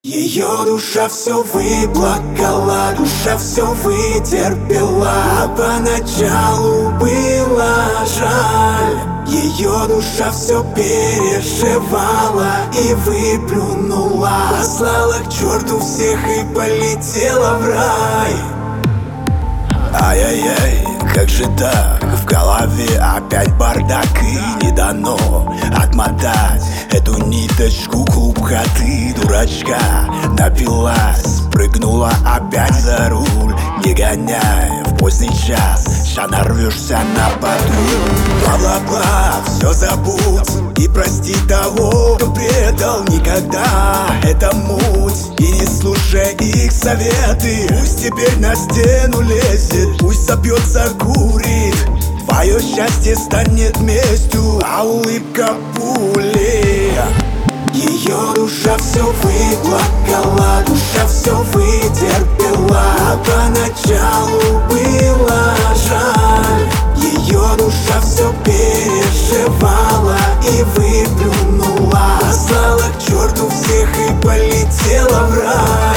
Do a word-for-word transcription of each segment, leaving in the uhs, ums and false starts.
Ее душа все выплакала, душа все вытерпела. Поначалу было жаль. Ее душа все переживала и выплюнула, послала к черту всех и полетела в рай. Ай-яй-яй, как же так? В голове опять бардак, и не дано отмотать эту ниточку клубка. Ты, дурачка, напилась, прыгнула опять за руль. Не гоняй в поздний час, ща нарвешься на патруль. Бла-бла-бла, все забудь и прости того, кто предал никогда. Это муть, и не слушай их советы. Пусть теперь на стену лезет, пусть сопьется, курит. Твое счастье станет местью, а улыбка пули. Ее душа все выплакала, душа все вытерпела. Поначалу было жаль. Ее душа все переживала и выплюнула, послала к черту всех и полетела в рай.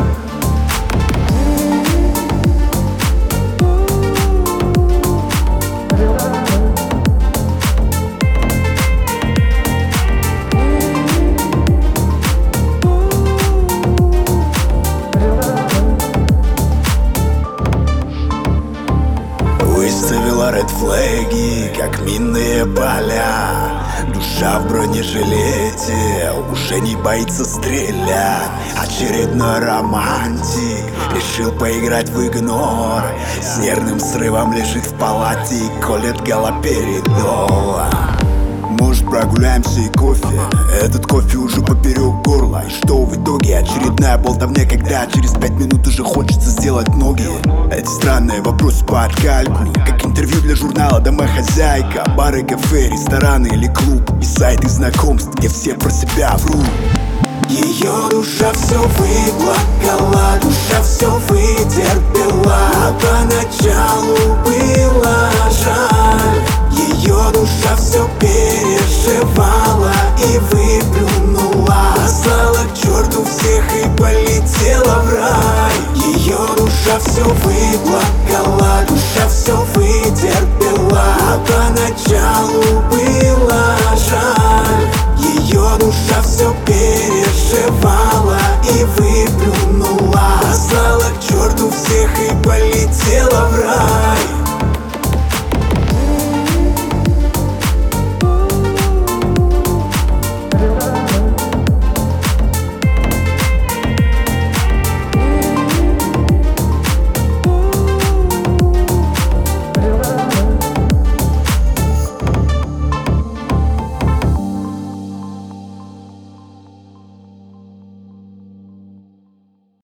Выставила редфлэги, как минные поля. Душа в бронежилете уже не боится стрелять. Очередной романтик решил поиграть в игнор. С нервным срывом лежит в палате и колет галоперидол. Может, прогуляемся и кофе? Этот кофе уже поперек горла. И что в итоге? Очередная болтовня, когда через пять минут уже хочется сделать ноги. Эти странные вопросы по откальку, как интервью для журнала «Домохозяйка». Бары, кафе, рестораны или клуб, и сайты знакомств, где все про себя врут. Ее душа все выплакала, душа все вытерпела. Поначалу было жаль. Ее душа все переживала и выплюнула, послала к черту всех и полетела в рай. Ее душа все выплакала.